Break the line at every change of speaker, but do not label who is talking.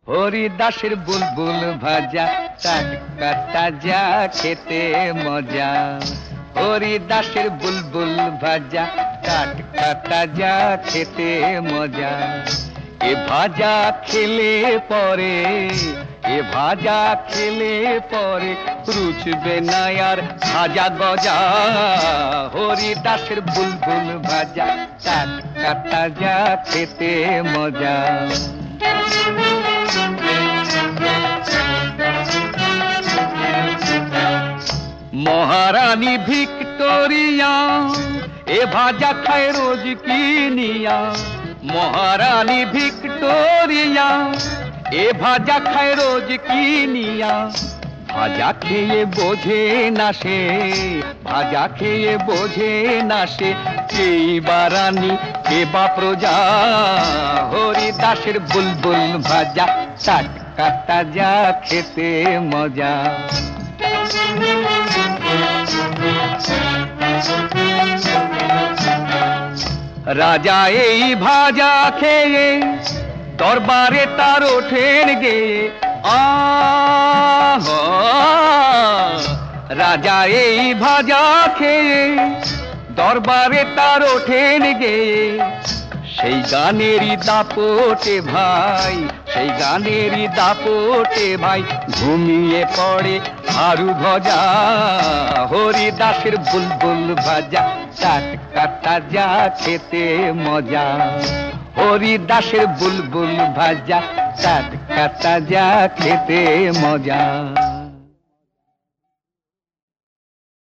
হরিদাসের বুলবুল ভাজা টাটকা তাজা খেতে মজা। হরিদাসের বুলবুল ভাজা টাটকা তাজা খেতে মজা। এ ভাজা খেলে পরে, এ ভাজা খেলে পরে রুচবে না আর ভাজা গজা। হরিদাসের বুলবুল ভাজা টাটকা তাজা খেতে মজা। মহারানী ভিক্টোরিয়া এ ভাজা খায় রোজ কিনিয়া। মহারানী ভিক্টোরিয়া এ ভাজা খায় রোজ কিনিয়া। ভাজা খেয়ে বোঝে না সে, ভাজা খেয়ে বোঝে না সে, এই বা রানী কে বা প্রজা। হরিদাসের বুলবুল ভাজা টাটকা তাজা খেতে মজা। রাজা এই ভাজা খেয়ে দরবারে তার ওঠেন গেয়ে। আহ, রাজা এই ভাজা খেয়ে দরবারে তার ওঠেন গেয়ে। সেই গানেরই দাপটে ভাই, সেই গানেরই দাপটে ভাই ঘুমিয়ে পড়ে আরু ভজা। হরিদাসের বুলবুল ভাজা টাটকা তাজা খেতে মজা। হরিদাসের বুলবুল ভাজা টাটকা তাজা খেতে মজা।